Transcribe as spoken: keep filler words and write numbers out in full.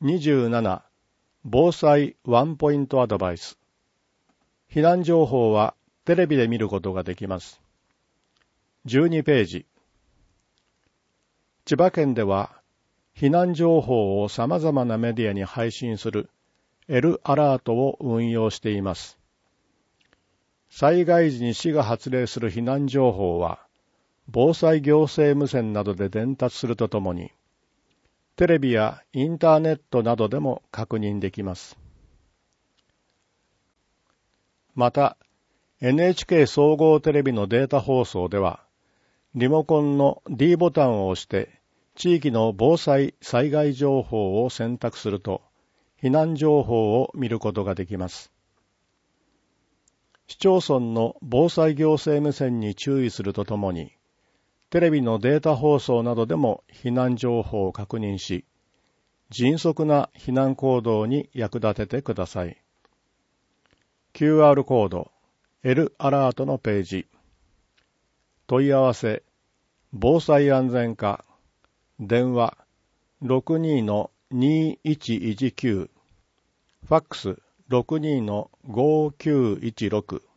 にじゅうなな防災ワンポイントアドバイス。避難情報はテレビで見ることができます。じゅうにページ。千葉県では避難情報を様々なメディアに配信する L アラートを運用しています。災害時に市が発令する避難情報は防災行政無線などで伝達するとともに、テレビやインターネットなどでも確認できます。また、エヌエイチケー 総合テレビのデータ放送では、リモコンの D ボタンを押して、地域の防災・災害情報を選択すると、避難情報を見ることができます。市町村の防災行政無線に注意するとともに、テレビのデータ放送などでも避難情報を確認し、迅速な避難行動に役立ててください。キューアール コード、L アラートのページ。問い合わせ、防災安全課、電話 ろくにーのにーいちいちきゅう、ファックス ろくにーのごーきゅういちろく。